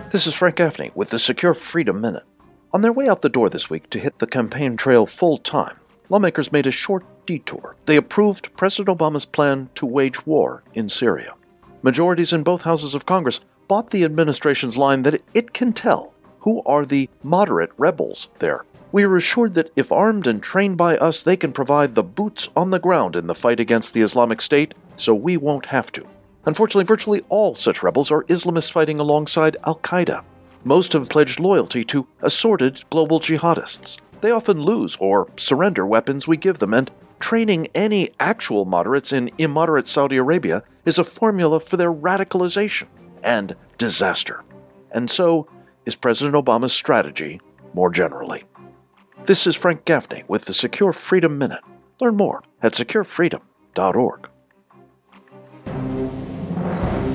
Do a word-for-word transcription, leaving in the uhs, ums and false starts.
This is Frank Gaffney with the Secure Freedom Minute. On their way out the door this week to hit the campaign trail full time, lawmakers made a short detour. They approved President Obama's plan to wage war in Syria. Majorities in both houses of Congress bought the administration's line that it can tell who are the moderate rebels there. We are assured that if armed and trained by us, they can provide the boots on the ground in the fight against the Islamic State, so we won't have to. Unfortunately, virtually all such rebels are Islamists fighting alongside al-Qaeda. Most have pledged loyalty to assorted global jihadists. They often lose or surrender weapons we give them, and training any actual moderates in immoderate Saudi Arabia is a formula for their radicalization and disaster. And so is President Obama's strategy more generally. This is Frank Gaffney with the Secure Freedom Minute. Learn more at secure freedom dot org.